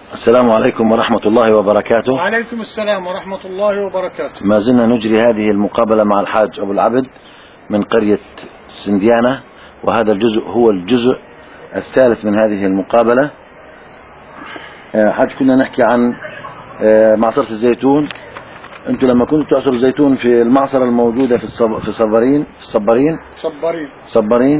السلام عليكم ورحمة الله وبركاته. وعليكم السلام ورحمة الله وبركاته. ما زلنا نجري هذه المقابلة مع الحاج أبو العبد من قرية سنديانة، وهذا الجزء هو الجزء الثالث من هذه المقابلة. حاج، كنا نحكي عن معصرة الزيتون. أنتم لما كنتوا تعصروا الزيتون في المعصرة الموجودة في صبارين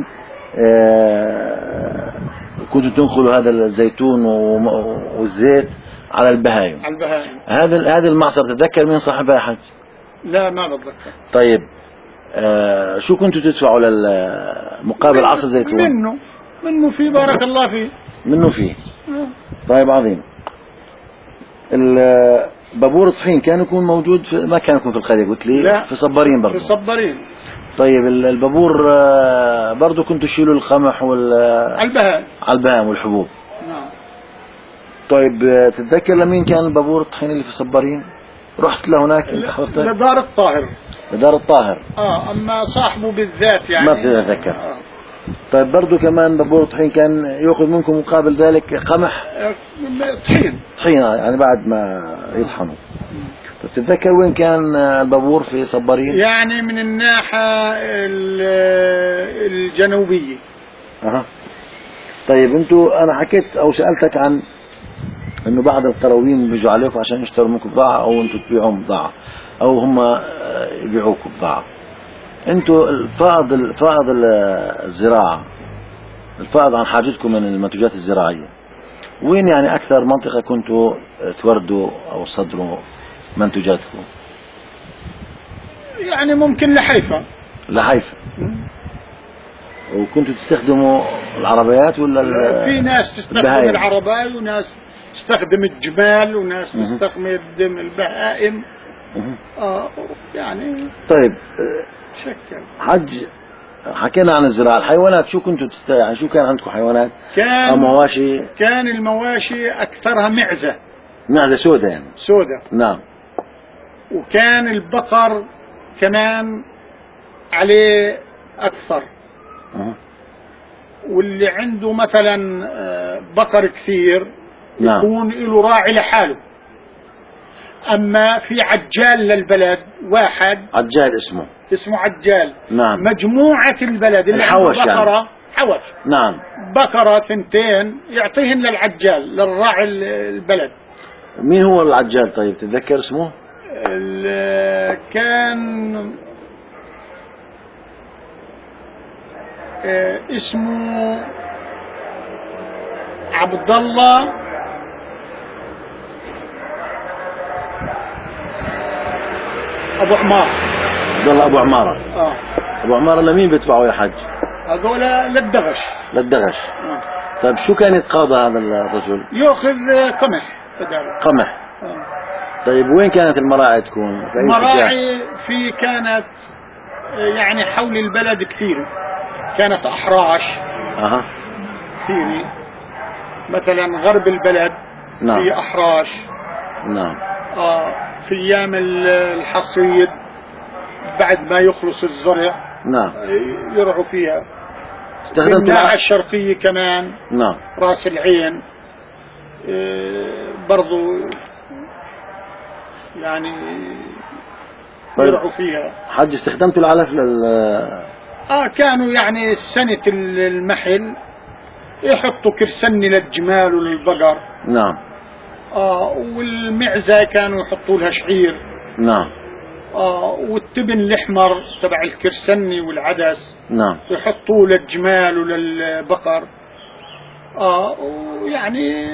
كنتوا تنقلوا هذا الزيتون والزيت على البهايم. هذه المعصرة تتذكر مين صاحبها يا حاج؟ لا، ما بتذكر. طيب، شو كنتوا تدفعوا للمقابل عصر الزيتون؟ منه فيه، بارك الله فيه. منه فيه. طيب، عظيم. البابور الطحين كان يكون موجود ما كان يكون في القرية؟ قلت لي لا، في صبارين برضه. في صبارين. طيب، البابور برضه كنتوا تشيلوا القمح على البهائم والحبوب. نعم. طيب، تتذكر لمين كان البابور الطحين اللي في صبارين؟ رحت لهناك؟ لدار الطاهر. اما صاحبه بالذات يعني ما بتتذكر. طيب، برضو كمان بابور الطحين كان يأخذ منكم مقابل ذلك قمح؟ طحين يعني بعد ما يطحنوا. تتذكر وين كان البابور في صبارين؟ يعني من الناحية الجنوبية. طيب، انا حكيت او سألتك عن انه بعض القرويين بيجوا عليكم عشان يشتروا منكم بضاعة، او انتم تبيعهم بضاعة، او هم يبيعوكم بضاعة. انتم الفائض الزراعة، الفائض عن حاجتكم من المنتوجات الزراعية، وين يعني اكثر منطقة كنتوا توردوا او تصدروا منتوجاتكم؟ يعني ممكن لحيفا. وكنتوا تستخدموا العربيات ولا في ناس تستخدم العربات، وناس تستخدم الجمال، وناس تستخدم البهائم. يعني طيب، شكل حج، حكينا عن الزراعة. الحيوانات شو كنتوا يعني شو كان عندكم حيوانات؟ كان مواشي؟ كان المواشي أكثرها معزة سوداء يعني. نعم. وكان البقر كمان عليه أكثر. واللي عنده مثلا بقر كثير يكون له راعي لحاله. أما في عجال للبلد واحد، عجال اسمه عجال. نعم. مجموعة البلد اللي عنده بقرة يعني. حوش. نعم. بقرة 2 يعطيهن للعجال، للراعي البلد. مين هو العجال؟ طيب، تتذكر اسمه؟ كان اسمه عبد الله أبو عمار. عبد الله أبو عمارة. أبو عمارة لمين بيدفعوا يا حج؟ هذول للدغش. طيب، شو كان يتقاضى هذا الرجل؟ يأخذ قمح. طيب، وين كانت المراعي تكون؟ المراعي كانت يعني حول البلد كثير. كانت أحراش كثيرة، مثلا غرب البلد. نعم. في أحراش. نعم. في أيام الحصيد بعد ما يخلص الزرع. نعم. يرعوا فيها. استخدمتوا الناحية الشرقية كمان. نعم. راس العين برضو يعني يرعوا فيها. حج، استخدمتوا العلف كانوا يعني سنة المحل يحطوا كرسني للجمال وللبقر. نعم. والمعزة كانوا يحطوا لها شعير. نعم. والتبن الأحمر تبع الكرسني والعدس. نعم. يحطوا للجمال وللبقر. ويعني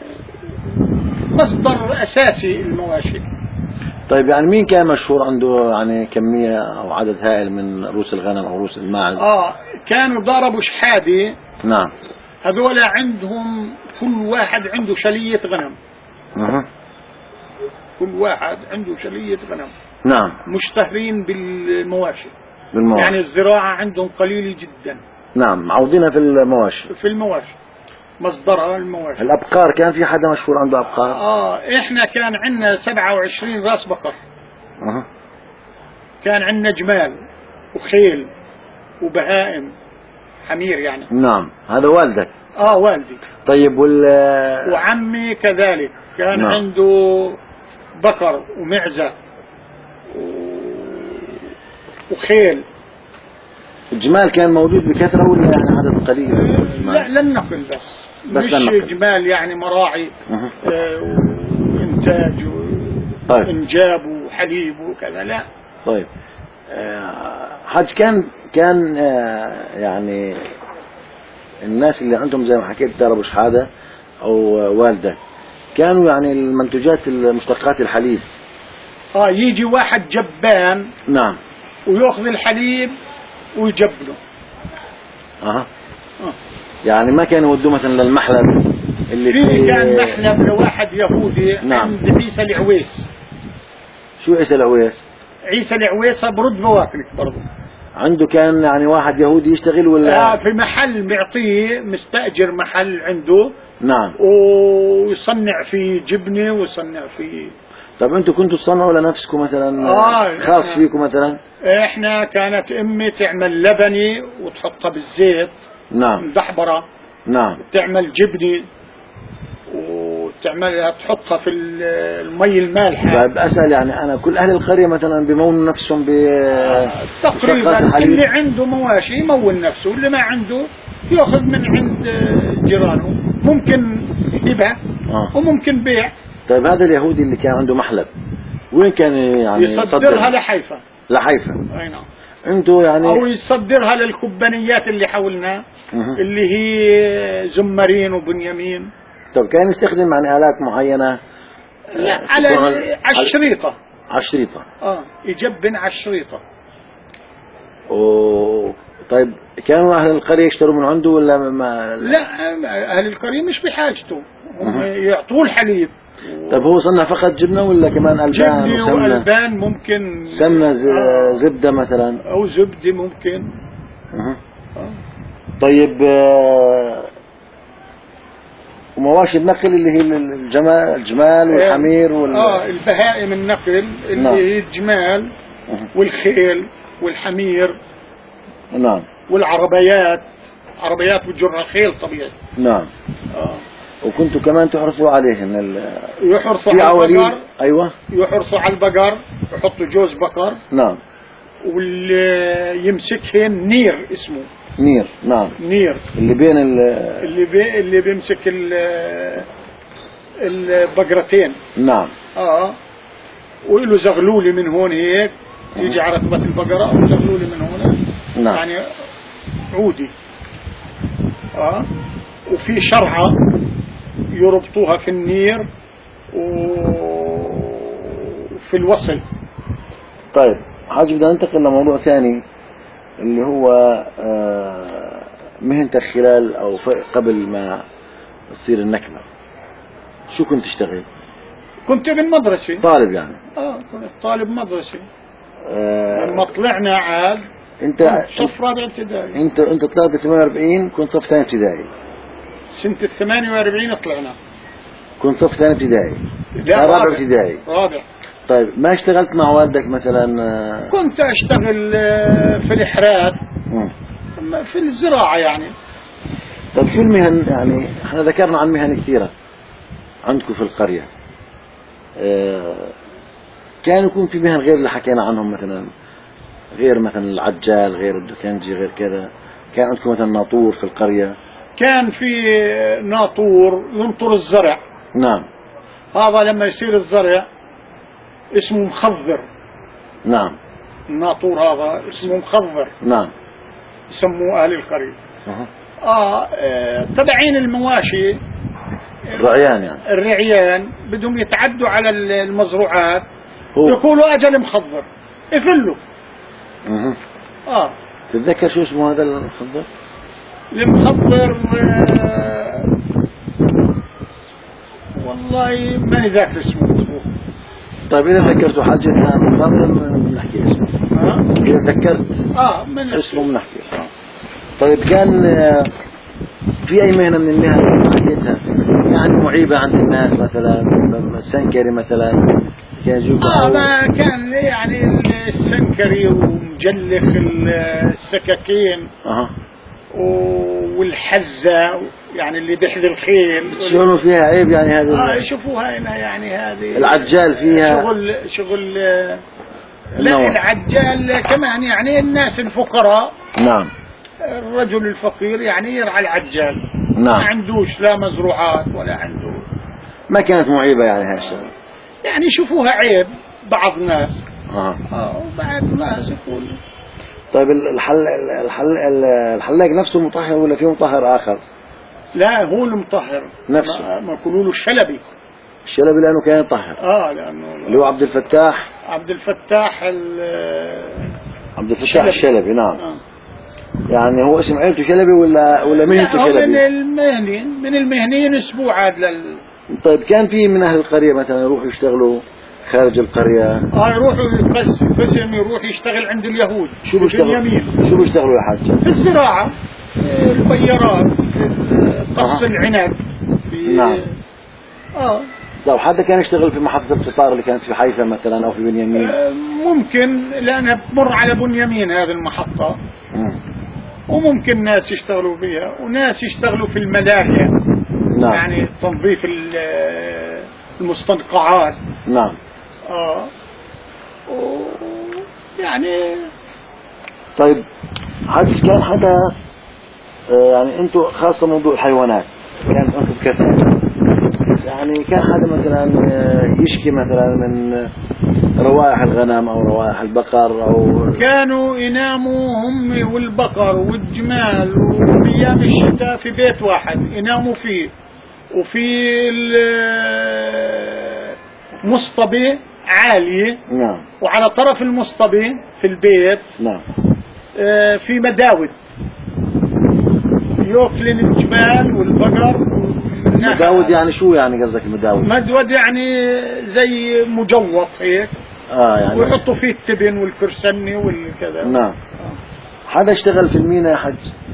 مصدر أساسي المواشي. طيب، يعني مين كان مشهور عنده يعني كمية أو عدد هائل من رؤوس الغنم أو رؤوس الماعز؟ كانوا ضربوا شحادي. نعم. هذول عندهم كل واحد عنده شلية غنم. كل واحد عنده شلية غنم. نعم. مشتهرين بالمواشي. يعني الزراعة عندهم قليلة جدا. نعم، معوضينها في المواشي. مصدرها المواشي. الأبقار، كان في حدا مشهور عنده أبقار؟ إحنا كان عندنا 27 راس بقر. كان عندنا جمال وخيل وبهائم حمير يعني. نعم، هذا والدك. والدي. طيب وعمي كذلك كان نعم. عنده بقر ومعزة وخيل. الجمال كان موجود بكثرة ولا يعني عدد قليل؟ لا، للنقل بس مش للنقل. جمال يعني مراعي وإنتاج وإنجاب وحليب وكذا، لا. طيب حج كان يعني الناس اللي عندهم زي ما حكيت دار أبو شحادة أو والدة كانوا يعني المنتجات المشتقات الحليب. يجي واحد جبان. نعم. ويأخذ الحليب ويجبله. يعني ما كانوا يودوه مثلا للمحلب اللي فيه كان محلب لواحد يهودي. نعم. عند عيسى العويس. شو عيسى العويس؟ عيسى العويس برد بواكلك برضه. عنده كان يعني واحد يهودي يشتغل ولا؟ في محل معطيه، مستأجر محل عنده. نعم. ويصنع فيه جبنة ويصنع فيه. طب انتوا كنتوا تصنعوا لنفسكم مثلا خاص فيكم مثلا؟ احنا كانت امي تعمل لبني وتحطها بالزيت. نعم. مدحبرة. نعم. تعمل جبنة وتعملها تحطها في المي المالحة. طيب اسأل يعني انا كل اهل القرية مثلا بمونوا نفسهم تقريبا اللي عنده مواشي يمول نفسه، اللي ما عنده يأخذ من عند جيرانه، ممكن يبيع وممكن بيع. طيب هذا اليهودي اللي كان عنده محلب وين كان يعني يصدرها لحيفا. اي نعم. انتوا يعني او يصدرها للكبانيات اللي حولنا اللي هي زمرين وبنيامين. طب كان يستخدم يعني آلات معينة؟ لا، على الشريطة. على الشريطة. يجبن على الشريطة. طيب كانوا أهل القرية يشتروا من عنده ولا ما؟ لا، أهل القرية مش بحاجته، هم يعطوه الحليب. طيب هو صنع فقط جبنة ولا كمان ألبان وسمنة؟ وألبان ممكن، سمنة زبدة مثلا أو زبدة ممكن. طيب ومواشي النقل اللي هي الجمال والحمير البهائم النقل اللي هي الجمال والخيل والحمير. نعم. والعربيات، عربيات بتجرها خيل طبيعي. نعم. وكنتوا كمان تحرصوا عليهن يحرصوا على البقر. ايوه، يحرصوا على البقر، يحطوا جوز بقر. نعم. واللي يمسكهن نير اسمه. نير. نعم. نير اللي بين اللي بيمسك البقرتين. نعم. وله زغلولي من هون هيك يجي على ركبة البقرة، أو زغلولي من هون. نعم. يعني عودي. وفي شرعة يربطوها في النير وفي الوصل. طيب حاج، بدنا ننتقل لموضوع ثاني اللي هو مهنتك خلال أو قبل ما تصير النكبة. شو كنت تشتغل؟ كنت بالمدرسة طالب يعني؟ كنت طالب مدرسة. لما طلعنا عاد انت صف رابع ابتدائي. انت طلعت ب 48، كنت صف ثاني ابتدائي. سنة 48 طلعنا. كنت صف ثاني ابتدائي؟ لا، رابع ابتدائي. رابع. طيب ما اشتغلت مع والدك مثلا؟ كنت اشتغل في الإحراث، في الزراعة يعني. طيب شو المهن؟ يعني احنا ذكرنا عن مهن كثيرة عندكم في القرية. كان يكون في مهن غير اللي حكينا عنهم، مثلا غير مثلا العجال، غير الدكنجي، غير كذا. كان عندكم مثلا ناطور في القرية؟ كان في ناطور ينطر الزرع. نعم. هذا لما يصير الزرع اسمه مخضر. نعم. الناطور هذا اسمه مخضر. نعم. يسموه أهل القرية. تبعين المواشي، الرعيان يعني. الرعيان بدهم يتعدوا على المزروعات، يقولوا أجل مخضر، يفلوا. تتذكر شو اسمه هذا المخضر؟ المخضر والله ماني ذاكر اسمه. طيب إذا ذكرتوا حاجتنا بنحكي اسمه. إذا ذكرت من اسمه بنحكي. طيب كان في أي مهنة من المهن اللي حكيتها يعني معيبة عند الناس، مثلا السنكري مثلا كان يجوك؟ ما كان يعني السنكري ومجلخ السكاكين والحزة يعني اللي بيحذي الخيل. شلون فيها عيب يعني هذه؟ يشوفوها هنا يعني هذه العجال فيها شغل لا العجال كمان يعني الناس الفقراء. نعم. الرجل الفقير يعني يرعى العجال. نعم. ما عندوش لا مزروعات ولا عنده. ما كانت معيبة يعني هالشغله؟ يعني يشوفوها عيب بعض الناس. وبعض الناس يقول. طيب الحلاق نفسه مطهر ولا فيه مطهر آخر؟ لا هو المطهر نفسه. ما يقولوا له الشلبي. الشلبي لأنه كان يطهر. لأنه اللي هو عبد الفتاح الشلبي. نعم. يعني هو اسم عيلته شلبي ولا مهنته شلبي؟ من المهنيين اسبوع عاد طيب كان في من أهل القرية مثلا يروحوا يشتغلوا خارج القرية؟ يروحوا قسم يروح يشتغل عند اليهود. شو بيشتغلوا يا حاج؟ في الزراعة، البيارات، قص العنب. نعم. لو حدا كان يشتغل في محطة القطار اللي كانت في حيفا مثلا أو في بنيامين؟ ممكن، لأنها بتمر على بنيامين هذه المحطة. وممكن ناس يشتغلوا فيها وناس يشتغلوا في الملاهي. نعم. يعني تنظيف المستنقعات. نعم. يعني طيب كان حدا يعني انتم خاصة موضوع الحيوانات كان انتم بكثرة، يعني كان حدا مثلا يشكي مثلا من روائح الغنم او روائح البقر او كانوا يناموا هم والبقر والجمال وايام الشتاء في بيت واحد يناموا فيه، وفي المصطبة عالية. نعم. وعلى طرف المصطبة في البيت نعم في مداود يوكلن الجمال والبقر. مداود يعني شو يعني قصدك مدود يعني زي مجوط هيك. يعني ويحطوا فيه التبن والكرسني والكذا. نعم. حدا اشتغل في المينا يا حج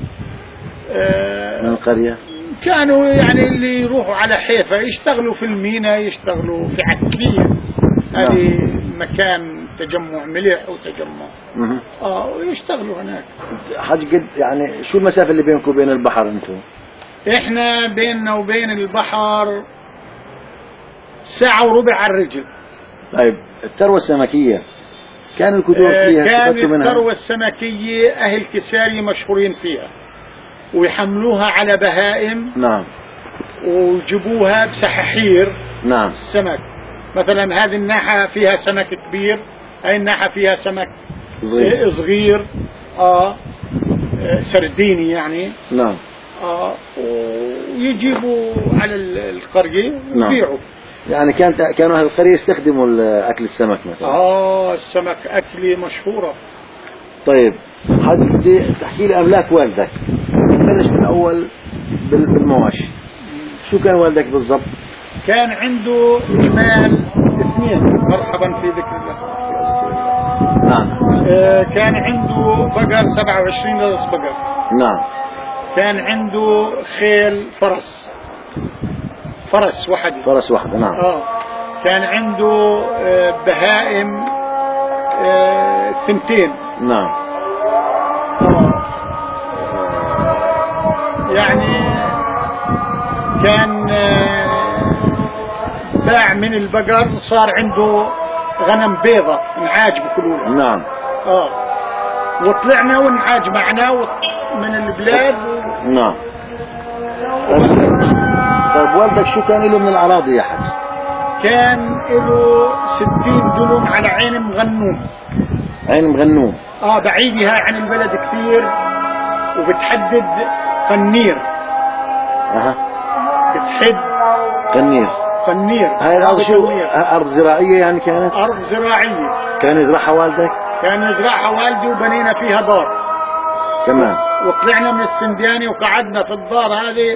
من القرية؟ كانوا يعني اللي يروحوا على حيفا يشتغلوا في المينا، يشتغلوا في عكلية. هذه مكان تجمع ملح وتجمع. ويشتغلوا هناك. حج قد يعني شو المسافة اللي بينكم وبين البحر انتم؟ احنا بيننا وبين البحر 1.25 ساعة على الرجل. طيب الثروة السمكية كان الكدور فيها؟ كان الثروة السمكية أهل كساري مشهورين فيها، ويحملوها على بهائم. نعم. ويجيبوها بسحاحير. نعم. السمك مثلا هذه الناحة فيها سمك كبير، هاي الناحة فيها سمك صغير. سرديني يعني. نعم. ويجيبوا على القرية ويبيعوا. يعني كانوا أهل القرية يستخدموا أكل السمك مثلا؟ السمك أكلي مشهورة. طيب حد بدي تحكي لي أملاك والدك. نبلش من أول بالمواشي. شو كان والدك بالضبط؟ كان عنده جمال 2. مرحبا في ذكر الله. نعم. كان عنده بقر 27 رأس بقر. نعم. كان عنده خيل فرس واحدة. نعم. كان عنده بهائم 2. نعم. يعني كان باع من البقر صار عنده غنم بيضة نعاج بكلولها. نعم. وطلعنا ونعاج معنا من البلاد. نعم. طيب والدك شو كان له من الأراضي يا حج؟ كان له 60 دلم على عين مغنوم. بعيدها عن البلد كثير، وبتحدد قنير. بتحد قنير. هاي الأرض شو؟ أرض زراعية يعني كانت؟ أرض زراعية. كان يزرعها والدك؟ كان يزرعها والدي، وبنينا فيها دار كمان. وطلعنا من السندياني وقعدنا في الدار هذه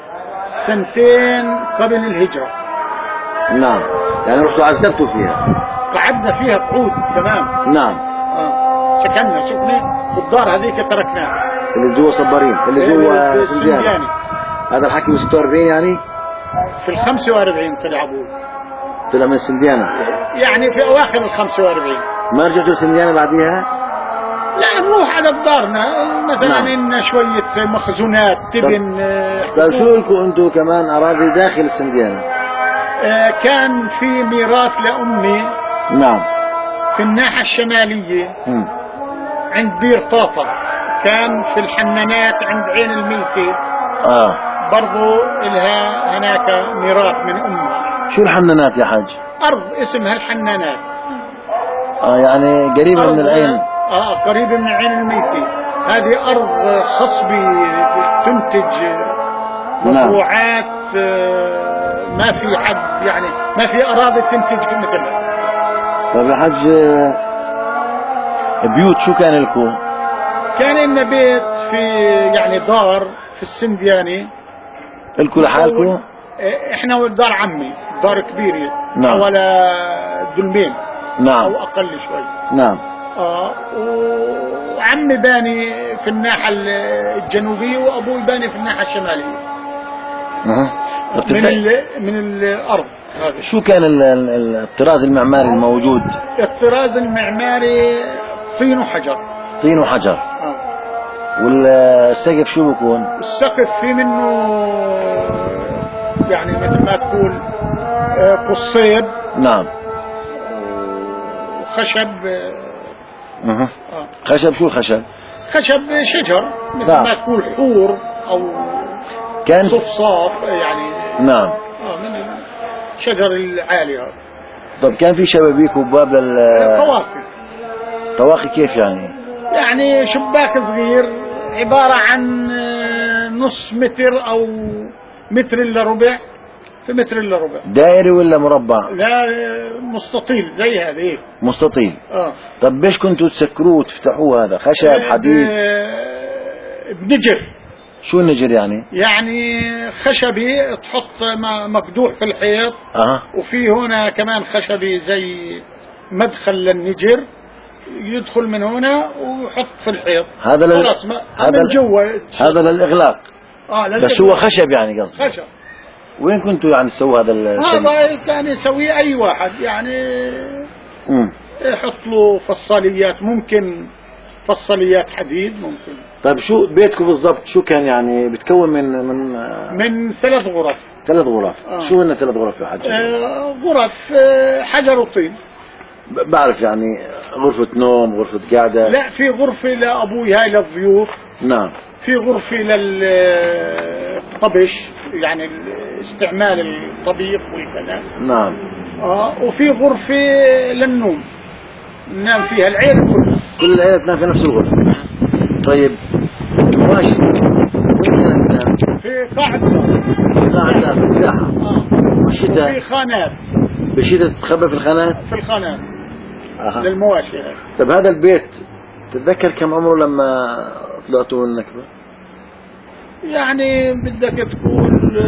2 قبل الهجرة. نعم. يعني رحتوا عزبتوا فيها؟ قعدنا فيها قعود تمام. نعم. سكننا والدار هذيك تركناها. اللي جوا صبارين، اللي جوا السندياني. هذا الحكي من 46 يعني؟ في 45 طلع من السنديانة. يعني في أواخر 45. ما رجعتوا السنديانة بعديها؟ لا نروح على دارنا مثلا إن شوية مخزونات تبن. طيب شو لكم أنتم كمان أراضي داخل السنديانة؟ كان في ميراث لأمي. نعم. في الناحية الشمالية عند بير طاطا، كان في الحنانات عند عين الملكي. برضو إلها هناك ميراث من أمي. شو الحنانات يا حاج؟ أرض اسمها الحنانات. يعني قريبة من العين. قريبة من عين الملكي. هذه أرض خصبة تنتج مزروعات. ما في حد يعني ما في أراضي تنتج مثلها. طيب يا حاج، بيوت شو كان لكم؟ كان لنا بيت في يعني دار في السندياني. لكم لحالكم؟ احنا دار عمي، دار كبيرة. نعم. ولا دلمين. نعم. او اقل شوي. نعم. وعمي باني في الناحية الجنوبية وابوي باني في الناحية الشمالية. من الارض. شو كان الطراز المعماري الموجود؟ الطراز المعماري طين وحجر. طين وحجر. والسقف شو بكون؟ السقف في منه يعني مثل ما تقول قصيب. نعم. وخشب. خشب. شو الخشب؟ خشب شجر مثل ما تقول حور او كان صفصاف يعني. نعم. من الشجر العالي هذا. طب كان في شبابيك وباب طواقي. طواقي كيف يعني؟ يعني شباك صغير عبارة عن نص متر او متر الا ربع في متر الا ربع. دائري ولا مربع؟ لا مستطيل زي هذا. ايه مستطيل. طب ليش كنتوا تسكروه وتفتحوه؟ هذا خشب حديد؟ بنجر. شو النجر يعني؟ يعني خشبي تحط مقدوح في الحيط. وفي هنا كمان خشبي زي مدخل للنجر، يدخل من هنا ويحط في الحيط. هذا من جوا. هذا للإغلاق. بس هو خشب يعني قصدي. خشب. وين كنتوا يعني تسووا هذا الشيء؟ هذا كان يسويه أي واحد يعني. يحط له فصاليات، ممكن فصاليات حديد ممكن. طيب شو بيتكم بالضبط شو كان يعني بتكون من 3 غرف. 3 غرف. شو هن 3 غرف يا حاج؟ غرف حجر وطين. بعرف يعني غرفة نوم، غرفة قعدة. لا في غرفة لأبوي هاي للضيوف. نعم. في غرفة للطبش يعني استعمال الطبيخ والكلام. نعم. وفي غرفة للنوم ننام فيها العيلة كلها. كل العيلة تنام في نفس الغرفة. طيب المواشي وين كانت تنام؟ في قاعدة في الساحة. والشتاء في خانات. بالشتاء تتخبى في الخانات؟ في الخانات. للمواشي. طب هذا البيت تتذكر كم عمره لما طلعتوا من النكبة؟ يعني بدك تقول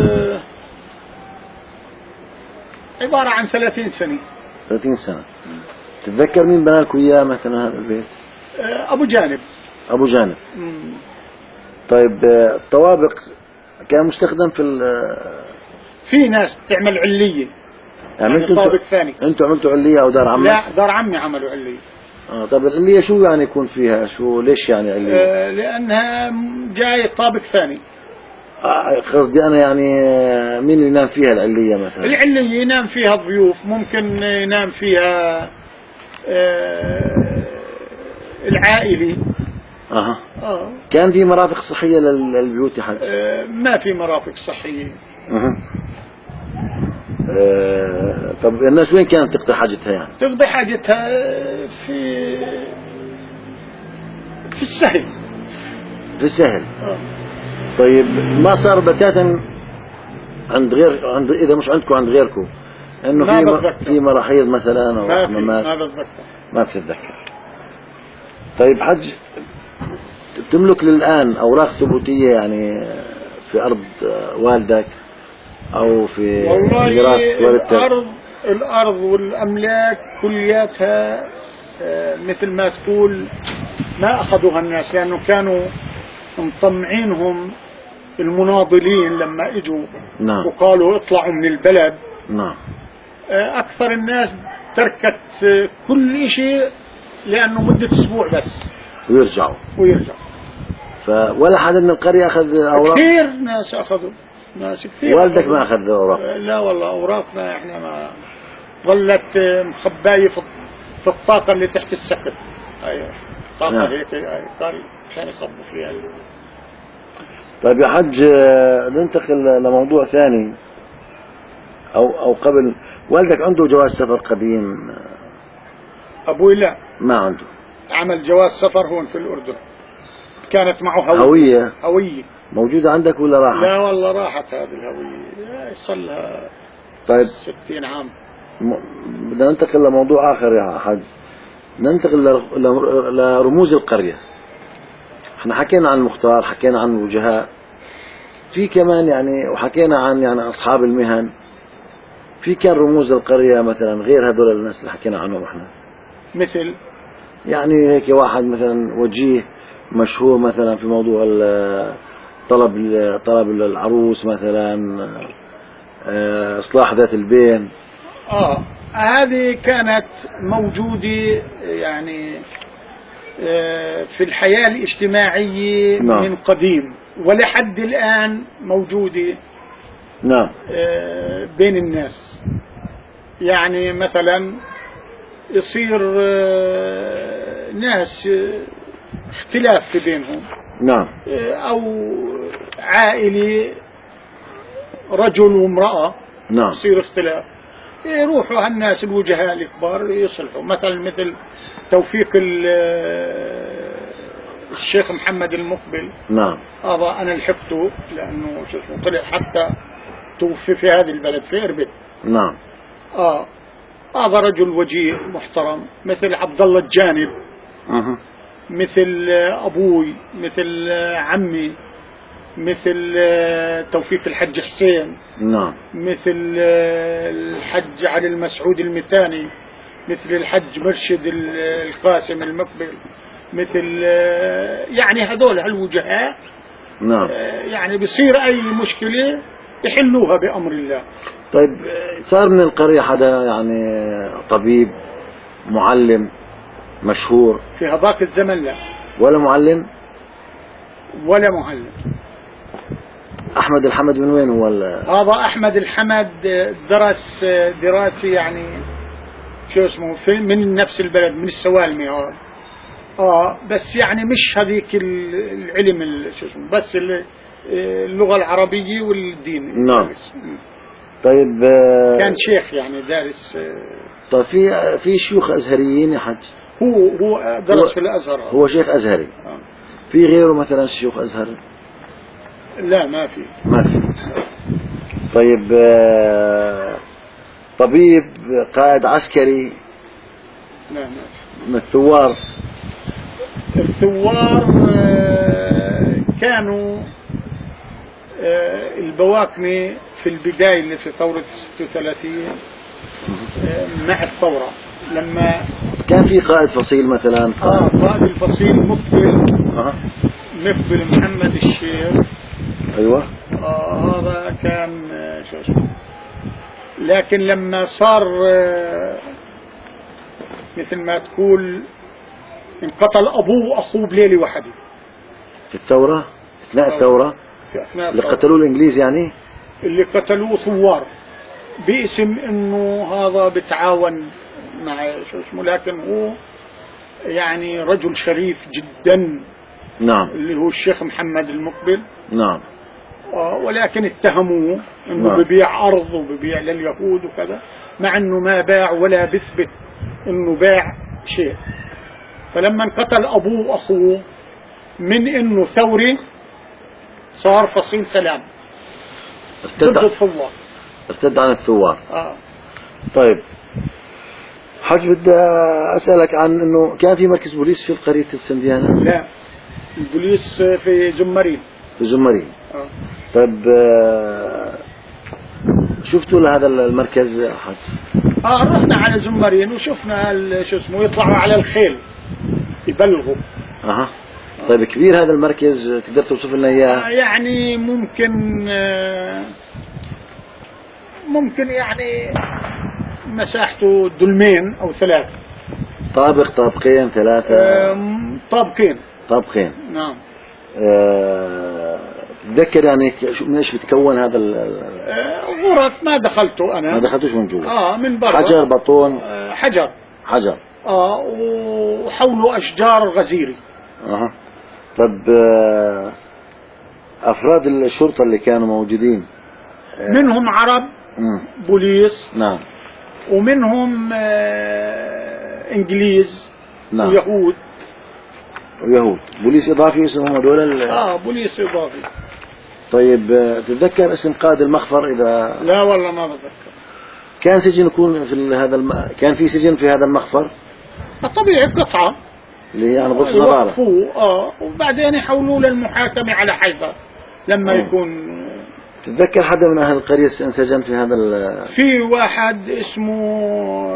عبارة عن 30 سنة. 30 سنة. تتذكر مين بنى لكم اياه مثلا هذا البيت؟ ابو جانب. ابو جانب. طيب الطوابق كان مستخدم في ناس تعمل علية يعني طابق ثاني. انتوا عملتوا علية او دار عمك؟ لا دار عمي عملوا علية. طب العلية شو يعني يكون فيها؟ شو ليش يعني علية؟ لانها جاي طابق ثاني. قصدي انا يعني مين اللي ينام فيها العلية مثلا؟ العلية ينام فيها الضيوف، ممكن ينام فيها العائلي. كان في مرافق صحية للبيوت يا حاج؟ ما في مرافق صحية. طب الناس وين كانت تقضي حاجتها يعني؟ تقضي حاجتها في السهل. في السهل. طيب ما صار بتاتا عند اذا مش عندكم عند غيركم انه في مراحيض مثلا او حمامات؟ ما بتتذكر. طيب حج تملك للآن اوراق ثبوتية يعني في ارض والدك او في ميراث والدتك؟ الارض والاملاك كلياتها مثل ما تقول ما اخذوها الناس، لانه كانوا مطمعينهم المناضلين لما اجوا. نعم. وقالوا اطلعوا من البلد. نعم. اكثر الناس تركت كل شيء لانه مدة اسبوع بس. ويرجعوا. ولا حد من القرية أخذ أوراق؟ كثير ناس أخذوا، ناس كثير. والدك ما أخذ أوراق؟ لا والله أوراقنا إحنا ما ظلت مخباية في الطاقة اللي تحت السقف. أيوة طاقة هيك قال كان يصبوا فيها. طيب يا حج ننتقل لموضوع ثاني أو قبل. والدك عنده جواز سفر قديم؟ أبوي لا، ما عنده. عمل جواز سفر هون في الأردن، كانت معه هوية موجودة عندك ولا راحت؟ لا والله راحت هذه الهوية، صار لها طيب 60 عام. بدنا ننتقل لموضوع آخر يا حج، ننتقل لرموز القرية. احنا حكينا عن المختار، حكينا عن الوجهاء، في كمان يعني وحكينا عن يعني أصحاب المهن. في كان رموز القرية مثلا غير هذول الناس اللي حكينا عنهم احنا، مثل يعني هيك واحد مثلا وجيه مشهور مثلا في موضوع طلب العروس مثلا، إصلاح ذات البين. هذه كانت موجودة يعني في الحياة الاجتماعية من قديم ولحد الآن موجودة. نعم. بين الناس، يعني مثلا يصير ناس اختلاف في بينهم. نعم. أو عائلة رجل وامرأة. نعم. يصير اختلاف، يروحوا هالناس الوجهاء الكبار يصلحوا. مثل توفيق الشيخ محمد المقبل. نعم. هذا أنا لحقته لأنه طلع حتى توفي في هذه البلد في إربد. نعم. هذا رجل وجيه محترم. مثل عبد الله الجانب. مثل أبوي، مثل عمي، مثل توفيق الحج حسين. نعم. مثل الحج علي المسعود المتاني، مثل الحج مرشد القاسم المقبل، مثل يعني هذول هالوجهاء. نعم. يعني بصير أي مشكلة يحلوها بأمر الله. طيب صار من القرية حدا يعني طبيب معلم مشهور؟ في هذاك الزمن لا. ولا معلم؟ ولا معلم. أحمد الحمد من وين هو؟ هذا أحمد الحمد درس دراسة يعني شو اسمه من نفس البلد، من السوالمي. بس يعني مش هذيك العلم شو اسمه، بس اللغة العربية والدين. نعم. طيب كان شيخ يعني دارس. طيب في شيوخ أزهريين يا حج؟ هو درس في الأزهر. هو شيخ أزهري. في غيره مثلا شيوخ أزهر؟ لا ما في. طيب طبيب قائد عسكري؟ لا ما في. من الثوار كانوا البواكني في البداية اللي في ثورة 36 مع الثورة لما كان في قائد فصيل مثلا. قائد الفصيل مقبل محمد الشيخ. ايوه. هذا كان شو اسمه. لكن لما صار مثل ما تقول انقتل ابوه واخوه بليله واحده في الثوره، اثناء الثوره. اللي قتلوه الانجليز يعني؟ اللي قتلوه ثوار باسم انه هذا بتعاون مع شو اسمه، لكن هو يعني رجل شريف جدا. نعم. اللي هو الشيخ محمد المقبل. نعم. ولكن اتهموه انه ببيع ارض وببيع لليهود وكذا، مع انه ما باع ولا بثبت انه باع شيء. فلما انقتل ابوه واخوه من انه ثوري صار فصيل سلام ضد الثوار، ارتد عن الثوار. طيب حج بدي اسالك عن انه كان في مركز بوليس في قرية السنديانة؟ لا، البوليس في زمرين. في زمرين. طيب شفتوا لهذا المركز حج؟ رحنا على زمرين وشفنا شو اسمه يطلعوا على الخيل يبلغوا. طيب كبير هذا المركز، تقدر توصف لنا اياه؟ يعني ممكن يعني مساحته دلمين او 3. طابق، طابقين، ثلاثة؟ طابقين. طابقين، نعم. تذكر يعني من ايش بتكون هذا غرف ما دخلته انا. ما دخلتوش من جوا؟ من برا. حجر، بطون؟ حجر. حجر. وحوله اشجار غزيري. طب افراد الشرطة اللي كانوا موجودين منهم عرب بوليس. نعم. ومنهم انجليز. نعم. ويهود. بوليس اضافي اسمهم هذول؟ بوليس اضافي. طيب تتذكر اسم قائد المخفر اذا؟ لا والله ما بتذكر. كان سجن يكون في هذا كان في سجن في هذا المخفر؟ طبيعي قطعة اللي هي يعني غرفة نظارة. وبعدين يحولوه للمحاكمة على حيفا لما يكون. تتذكر حدا من اهل القرية انسجن في هذا في واحد اسمه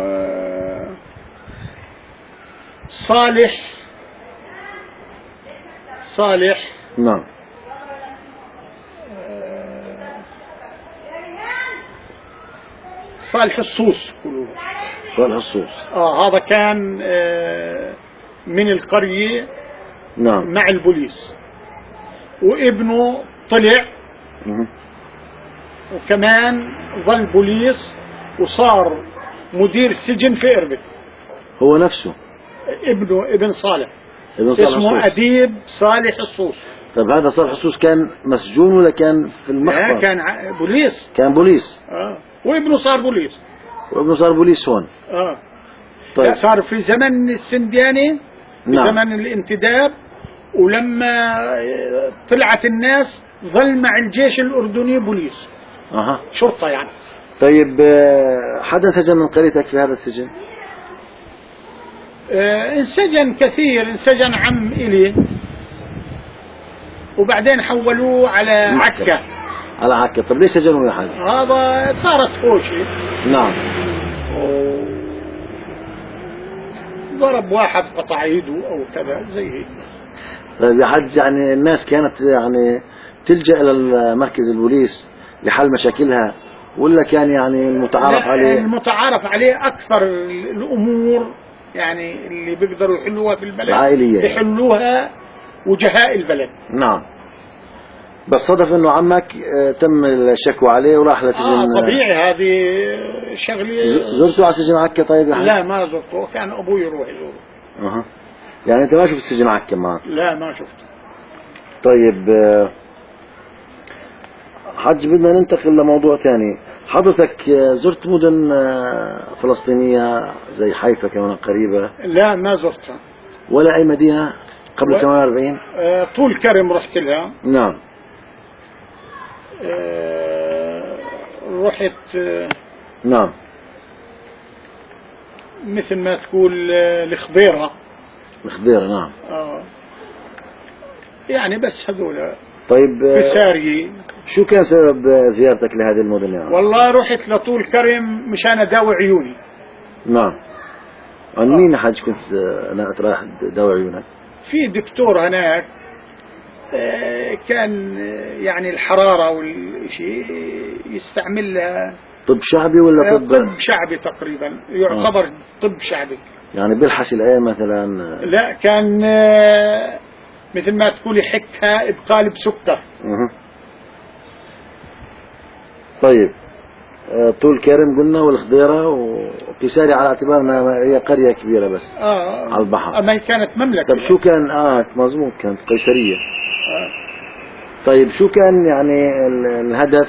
صالح. نعم. صالح الصوص كله. صالح الصوص. هذا كان من القرية. نعم. مع البوليس. وابنه طلع. وكمان ظل بوليس وصار مدير سجن في إربد. هو نفسه ابن صالح. اسمه أديب صالح الصوص. طيب هذا صالح الصوص كان مسجون ولا كان في المخفر؟ كان بوليس. كان بوليس. وابنه صار بوليس. هون. طيب. صار في زمن السندياني. في نعم. زمن الانتداب. ولما طلعت الناس ظل مع الجيش الأردني بوليس. شرطة يعني. طيب حدا سجن من قريتك في هذا السجن؟ انسجن كثير. انسجن عم إلي وبعدين حولوه على عكا. على عكا. طب ليش سجنوا يا حاج؟ هذا صارت خوشة. نعم. ضرب واحد قطع يده أو كذا زي هيك. طيب يا حاج يعني الناس كانت يعني تلجأ إلى مركز البوليس لحل مشاكلها ولا كان يعني المتعارف عليه أكثر الأمور يعني اللي بيقدروا يحلوها في البلد العائلية يحلوها وجهاء البلد. نعم. بس صدف انه عمك تم الشكوى عليه وراح لسجن. طبيعي هذه شغلة. زرته على سجن عكا؟ طيب يا حاج. لا ما زرته. كان ابوي يروح يزوره. يعني انت ما شفت سجن عكا معك؟ لا ما شفته. طيب حج بدنا ننتقل لموضوع ثاني. حضرتك زرت مدن فلسطينية زي حيفا كمان قريبة؟ لا ما زرتها. ولا أي مدينة قبل 48؟ طول كرم رحت لها. نعم. رحت. نعم. مثل ما تقول الخضيرة. نعم. يعني بس هذول. طيب بساري. شو كان سبب زيارتك لهذه المدن يعني؟ والله رحت لطول كرم مشان اداوي عيوني. نعم. عن مين حاج كنت رايح تداوي عيونك؟ في دكتور هناك كان يعني الحرارة والشيء يستعملها. طب شعبي ولا طب شعبي تقريبا يعتبر. طب شعبي يعني بيلحس العين مثلا؟ لا كان مثل ما تقول يحكها بقالب سكر. طيب طول كرم قلنا والخضيرة وقيساري على اعتبار انها هي قرية كبيرة بس على البحر. ما كانت مملكة. طب شو كان مظبوط كانت قيسرية. طيب شو كان يعني الهدف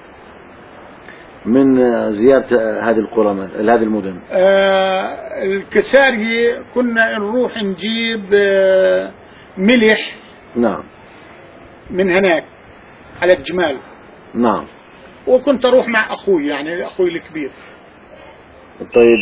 من زيارة هذه القرى هذه المدن؟ الكساري كنا نروح نجيب ملح. نعم. من هناك على الجمال. نعم. وكنت اروح مع اخوي يعني اخوي الكبير. طيب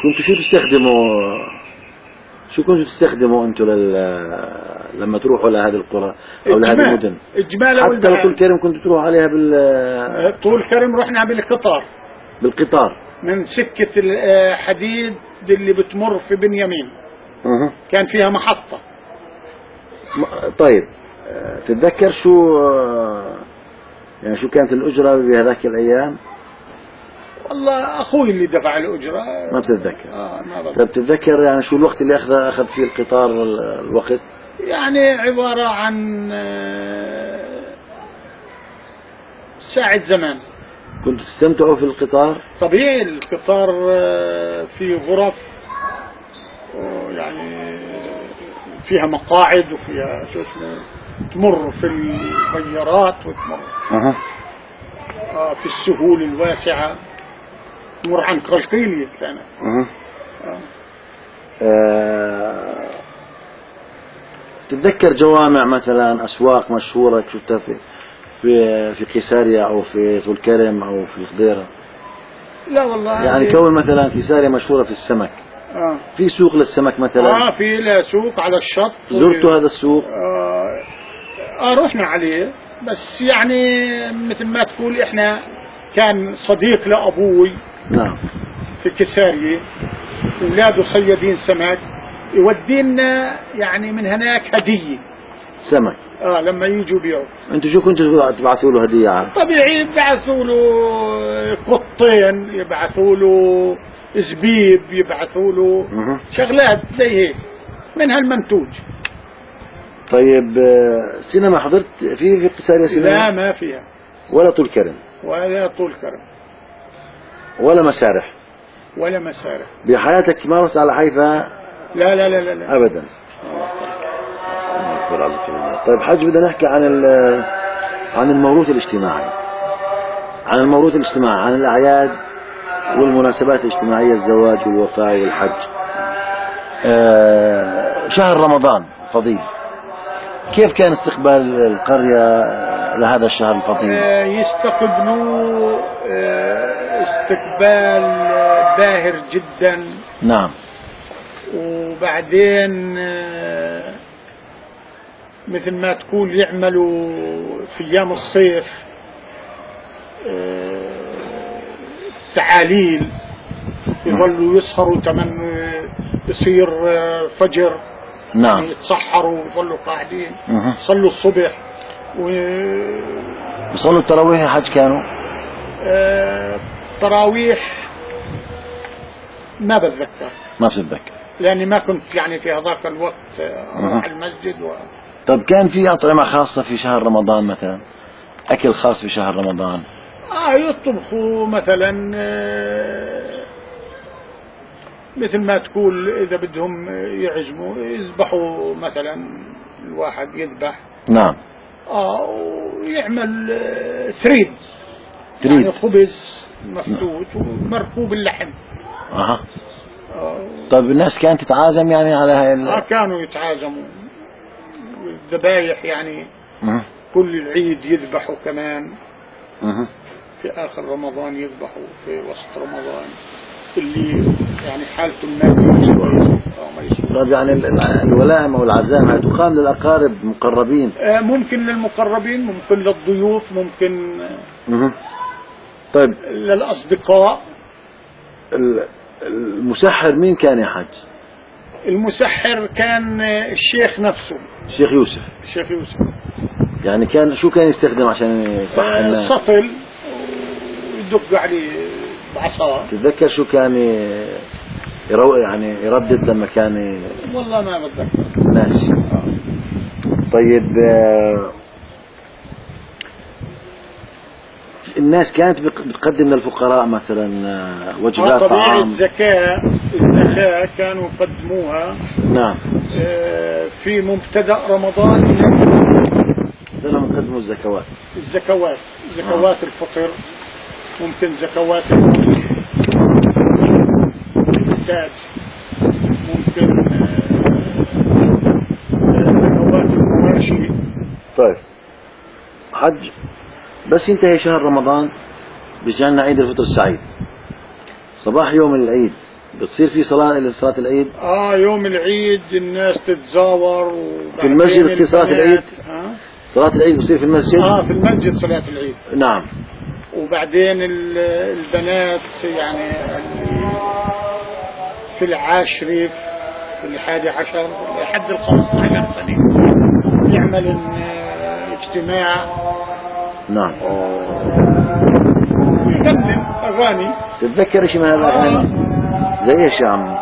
شو كنتوا تستخدموا انتم لما تروحوا لهذه القرى او لهذه المدن؟ الجمال. حتى طول كرم كنتوا تروحوا عليها طول كرم رحنا بالقطار من سكة الحديد اللي بتمر في بنيامين. كان فيها محطة. طيب تتذكر شو كانت الأجرة بهذاك الأيام؟ والله أخوي اللي دفع الأجرة. ما بتتذكر؟ ما بتذكر. طب بتتذكر يعني شو الوقت اللي أخذ فيه القطار الوقت؟ يعني عبارة عن ساعة زمان. كنتوا تستمتعوا في القطار؟ طبيعي القطار فيه غرف يعني فيها مقاعد وفيها شو اسمه، تمر في البيارات وتمر في السهول الواسعة، تمر عن قلقيلية كانت. تتذكر جوامع مثلا أسواق مشهورة شفتها في قيساريا أو في طول كرم أو في الخضيرة؟ لا والله. يعني كون مثلا قيساريا مشهورة في السمك، في سوق للسمك مثلا؟ في له سوق على الشط. زرتوا هذا السوق؟ رحنا عليه، بس يعني مثل ما تقول احنا كان صديق لأبوي. نعم. في كسارية أولاده صيادين سمك، يودينا يعني من هناك هدية سمك. لما يجوا بيعوا. انتوا شو كنتوا تبعثوا له هدية عام؟ طبيعي يبعثوا له قطين، يبعثوا له زبيب، يبعثوا له شغلات زي هيك من هالمنتوج. طيب سينما حضرت في قيساريا سينما؟ لا ما فيها. ولا طول كرم؟ ولا طول كرم. ولا مسارح؟ ولا مسارح. بحياتك ما رحت على حيفا؟ لا لا لا لا, لا. أبدا. طيب حاج بدنا نحكي عن الموروث الاجتماعي، عن الأعياد والمناسبات الاجتماعية، الزواج والوفاة والحج. شهر رمضان فضيل، كيف كان استقبال القرية لهذا الشهر الفضيل؟ يستقبلوا استقبال باهر جدا. نعم. وبعدين مثل ما تقول يعملوا في أيام الصيف تعاليل، يظلوا يسهروا تمن يصير فجر. نعم. يعني يتسحروا ويظلوا قاعدين يصلوا الصبح يصلوا التراويح. حج كانوا تراويح ما بتذكر. ما بتتذكر لأني ما كنت يعني في هذاك الوقت أروح المسجد طب كان في أطعمة خاصة في شهر رمضان مثلا؟ أكل خاص في شهر رمضان؟ يطبخوا مثلا مثل ما تقول إذا بدهم يعزموا يذبحوا مثلا، الواحد يذبح. نعم. ويعمل ثريد. يعني خبز مفتوت ومركوب اللحم. طيب الناس كانت تتعازم يعني على هاي كانوا يتعازموا الذبايح يعني. كل العيد يذبحوا كمان. في آخر رمضان يذبحوا، في وسط رمضان اللي يعني حالته المادية شوي ما يسوي. طيب يعني الولائم أو العزائم هي تقام للأقارب مقربين؟ ممكن للمقربين، ممكن للضيوف، ممكن طيب للأصدقاء. المسحر مين كان يا حاج؟ المسحر كان الشيخ نفسه، الشيخ يوسف. الشيخ يوسف. يعني شو كان يستخدم عشان يصحي الناس؟ سطل ويدق عليه بعصا. تتذكر شو كان يعني يردد لما كان؟ والله ما بتذكر. ماشي. طيب الناس كانت بتقدم للفقراء مثلا وجبات طعام؟ الزكاة كانوا يقدموها. نعم. في مبتدأ رمضان لما يقدموا الزكوات. زكوات الفطر، ممكن زكوات الإنتاج، ممكن زكوات المواشي. طيب حج، بس ينتهي شهر رمضان بيجعلنا عيد الفطر السعيد. صباح يوم العيد بتصير في صلاة العيد؟ يوم العيد الناس تتزاور في المسجد. بتصير صلاة العيد؟ صلاة العيد بتصير في المسجد؟ في المسجد صلاة العيد. نعم. وبعدين البنات يعني في العاشرة، في 11 لحد 15 سنة يعمل اجتماع. نعم. ويغني أغاني. تتذكر شيء من هذا الأغاني؟ زي ايش يا عم؟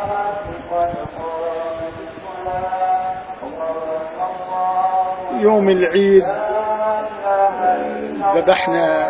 يوم العيد ذبحنا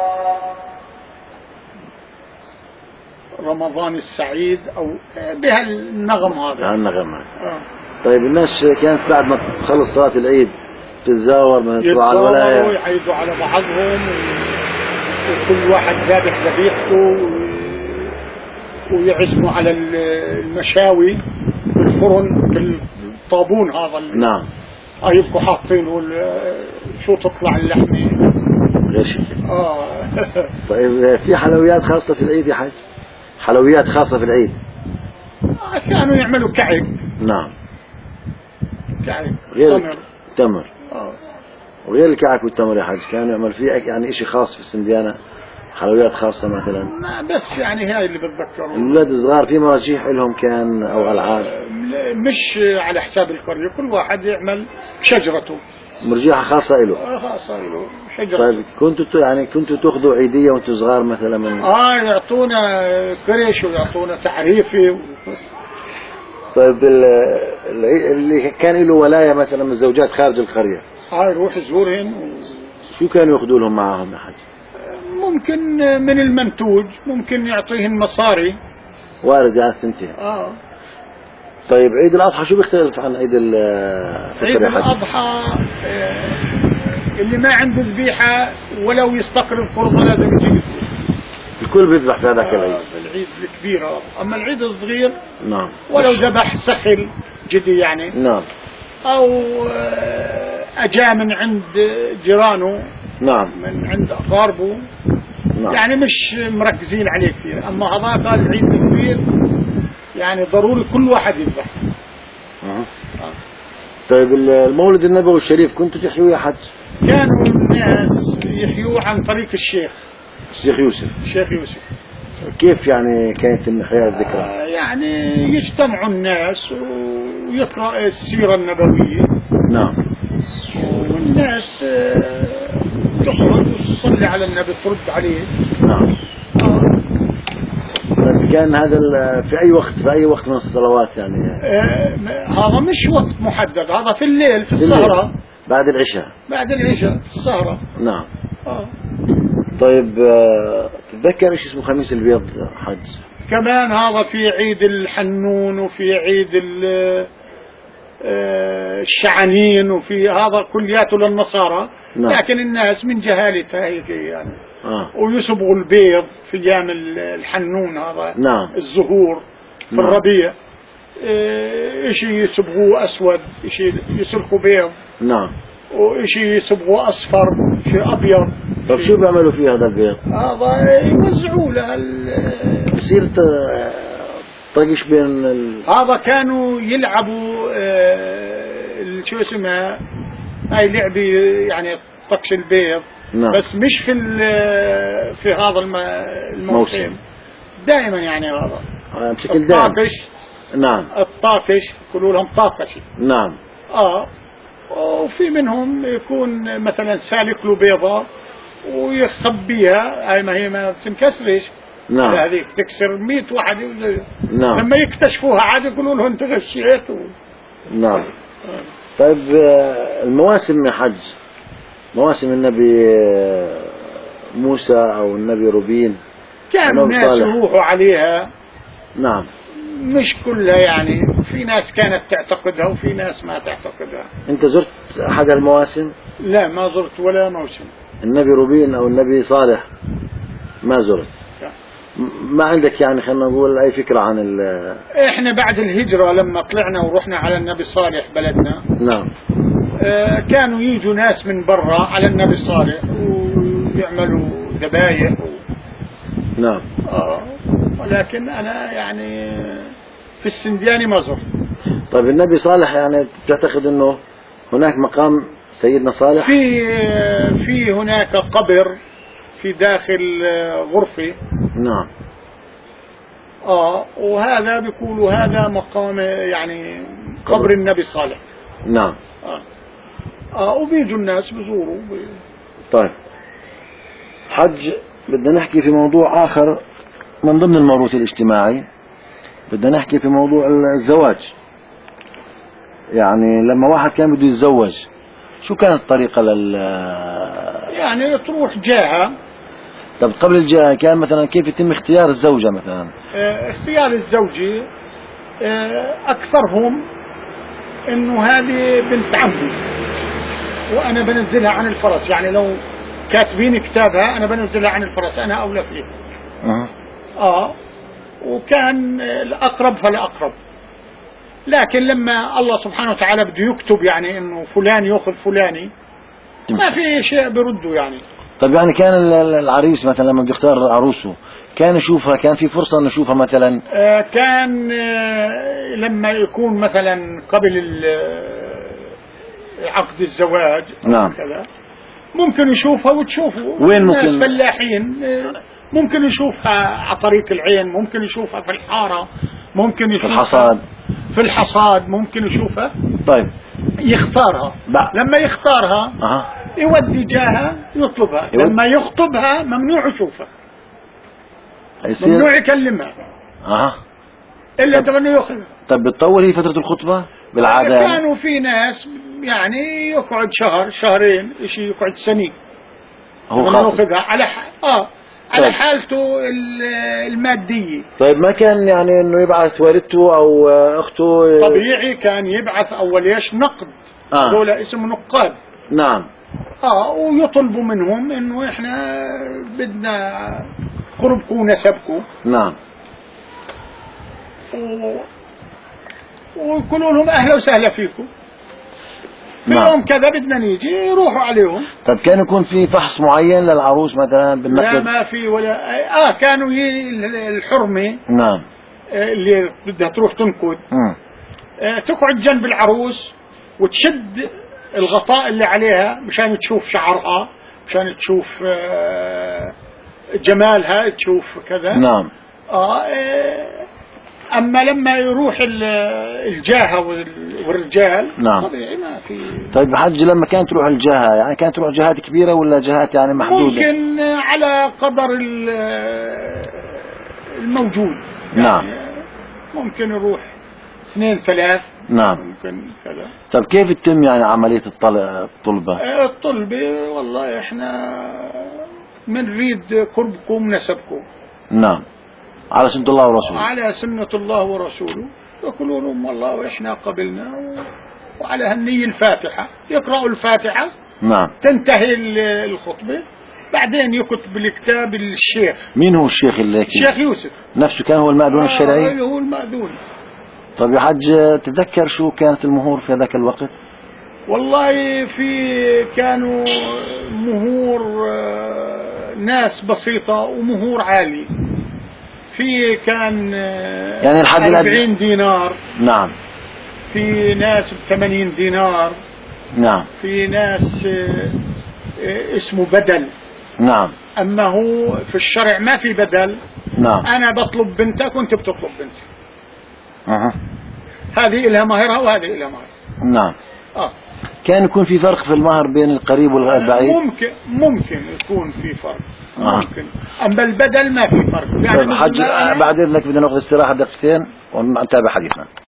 رمضان السعيد أو بهالنغم هذا. النغم. طيب الناس كانت بعد ما تخلص صلاة العيد تتزاور من تروح على الولاية ويعيدوا على بعضهم وكل واحد ذابح ذبيحته ويعزموا على المشاوي بالفرن بالطابون هذا. نعم. يبقوا حاطينه شو تطلع اللحمة غير طيب في حلويات خاصة في العيد يا حاج؟ حلويات خاصة في العيد؟ كانوا يعملوا كعك. نعم. كعك غير تمر. وغير الكعك والتمر يا حاج كانوا يعمل فيه يعني اشي خاص في السنديانة، حلويات خاصة مثلا؟ بس يعني هاي اللي بتذكره. الولاد الصغار في مراجيح لهم كان او العاب؟ مش على حساب القرية، كل واحد يعمل شجرته، مرجيحة خاصة له. خاصة له شجرته. طيب كنتوا تاخذوا عيدية وانتوا صغار مثلا من يعطونا كرش ويعطونا تعريفي طيب اللي كان له ولاية مثلا من الزوجات خارج القرية يروح يزورهن شو كانوا ياخذوا لهم معهم يا حاج؟ ممكن من المنتوج، ممكن يعطيهن مصاري. وارد على الثنتين. طيب عيد الأضحى شو بيختلف عن عيد الفطر؟ عيد الأضحى اللي ما عنده ذبيحة ولو يستقرب فرضة لازم يجيب. الكل بيذبح في هذاك العيد. العيد الكبير. أما العيد الصغير نعم ولو ذبح سخل جدي يعني. نعم. أو أجا من عند جيرانه. نعم. من عند أقاربه. نعم. يعني مش مركزين عليه كثير. أما هذاك العيد الكبير يعني ضروري كل واحد يذبح. طيب المولد النبوي الشريف كنتوا تحيوه يا حج؟ كانوا الناس يحيوه عن طريق الشيخ يوسف. كيف يعني كانت الحياة الذكرى؟ يعني يجتمعوا الناس ويقرأ السيرة النبوية. نعم. والناس تخرج وتصلي على النبي ترد عليه. نعم. كان هذا في أي وقت من الصلوات يعني؟ هذا مش وقت محدد، هذا في الليل في السهرة بعد العشاء في السهرة. نعم. طيب تتذكر ايش اسمه خميس البيض حج؟ كمان هذا في عيد الحنون وفي عيد الشعنين وفي هذا كلياته للنصارى. نعم. لكن الناس من جهالتها هيك يعني ويسبغوا البيض في ايام الحنون هذا. نعم. الزهور في الربيع اشي يسبغوه اسود، اشي يسلخوا بيض. نعم. وشي يصبغوا اصفر، شي ابيض. طيب شو بيعملوا فيه هذا البيض؟ هذا يوزعوا له يصير طقش بين هذا كانوا يلعبوا شو اسمها هاي لعبة يعني طقش البيض. نعم. بس مش في هذا الموسم دائما يعني هذا بشكل دائم. الطاقش. نعم. الطاقش يقولوا لهم طاقش. نعم. وفي منهم يكون مثلا سالك له بيضة ويخبيها، هاي ما هي ما تنكسرش. نعم. هذيك تكسر 100 واحد. نعم. لما يكتشفوها عاد يقولوا له انت غشيت. نعم. طيب المواسم يا حج، مواسم النبي موسى او النبي روبين كانوا ناس يروحوا عليها. نعم. مش كلها يعني، في ناس كانت تعتقدها وفي ناس ما تعتقدها. انت زرت احد المواسم؟ لا ما زرت ولا موسم. النبي روبين او النبي صالح ما زرت؟ ما عندك يعني خلينا نقول اي فكرة عن احنا بعد الهجرة لما طلعنا ورحنا على النبي صالح بلدنا. نعم. كانوا يجوا ناس من برا على النبي صالح ويعملوا ذبايح نعم. ولكن انا يعني في السندياني ما زرت. طيب النبي صالح يعني تعتقد انه هناك مقام سيدنا صالح؟ في هناك قبر في داخل غرفة. نعم. وهذا بيقولوا هذا مقام يعني قبر النبي صالح. نعم. وبيجوا الناس بيزوروا. طيب حج بدنا نحكي في موضوع آخر من ضمن الموروث الاجتماعي. بدنا نحكي في موضوع الزواج. يعني لما واحد كان بده يتزوج شو كانت الطريقة يعني تروح جهة. طب قبل الجهة كان مثلا كيف يتم اختيار الزوجة مثلا؟ اختيار الزوجة أكثرهم إنه هذه بنت عمي وأنا بنزلها عن الفرس، يعني لو كاتبين كتابها أنا بنزلها عن الفرس، أنا أولى فيها. وكان الأقرب فالأقرب. لكن لما الله سبحانه وتعالى بده يكتب يعني إنه فلان يأخذ فلاني ما في شيء برده يعني. طب يعني كان العريس مثلا لما بده يختار عروسه كان يشوفها، كان في فرصة انه يشوفها مثلا؟ كان لما يكون مثلا قبل عقد الزواج نعم كذا ممكن يشوفها وتشوفه. وين ممكن؟ الناس فلاحين ممكن يشوفها على طريق العين، ممكن يشوفها في الحارة، ممكن يشوفها في الحصاد ممكن يشوفها. طيب يختارها لما يختارها يودي جاها يطلبها. لما يخطبها ممنوع يشوفها، ممنوع يكلمها إلا تغني يأخذها. طب بتطول هي فترة الخطبة بالعادة؟ كانوا في ناس يعني يقعد شهر شهرين شيء، يقعد سنة هو يأخذها على على حالته المادية. طيب ما كان يعني انه يبعث والدته او اخته؟ طبيعي كان يبعث اول ايش نقد، دول اسمه نقاد. نعم. ويطلبوا منهم انه احنا بدنا قربكم ونسبكم. نعم. ويقولوا لهم اهلا وسهلا فيكم. في يوم كذا بدنا نيجي يروحوا عليهم. طب كان يكون في فحص معين للعروس مثلا بالنقد؟ لا ما في ولا كانوا الحرمة. نعم. اللي بدها تروح تنقد تقعد جنب العروس وتشد الغطاء اللي عليها مشان تشوف شعرها، مشان تشوف جمالها، تشوف كذا. نعم. أما لما يروح الجاهة والرجال نعم. طبيعي ما في. طيب حج لما كانت تروح الجاهة يعني كانت تروح جهات كبيرة ولا جهات يعني محدودة؟ ممكن على قدر الموجود. نعم. يعني ممكن يروح 2 3. نعم. ممكن كذا. طب كيف تتم يعني عملية الطلبة؟ الطلبة والله احنا منريد قربكم نسبكم. نعم. على سنة الله ورسوله. على سنة الله ورسوله. يقولون لهم والله وإحنا قبلنا وعلى هالنية الفاتحة، يقرأوا الفاتحة. نعم. تنتهي الخطبة، بعدين يكتب الكتاب الشيخ. مين هو الشيخ اللي الشيخ يوسف نفسه كان هو المأذون الشرعي؟ هو المأذون. طب يا حج تتذكر شو كانت المهور في ذاك الوقت؟ والله كانوا مهور ناس بسيطة ومهور عالي. في كان يعني 40 دينار. نعم. في ناس ب80 دينار. نعم. في ناس اسمه بدل. نعم. أما هو في الشرع ما في بدل. نعم. أنا بطلب بنتك وأنت بتطلب بنتي. هذه إلها مهرها وهذه إلها مهرها. نعم. كان يكون في فرق في المهر بين القريب والبعيد؟ ممكن يكون في فرق. ممكن. أما البدل ما في فرق. يعني حج بعد إذنك بدنا نأخذ استراحة دقيقتين ونتابع حديثنا.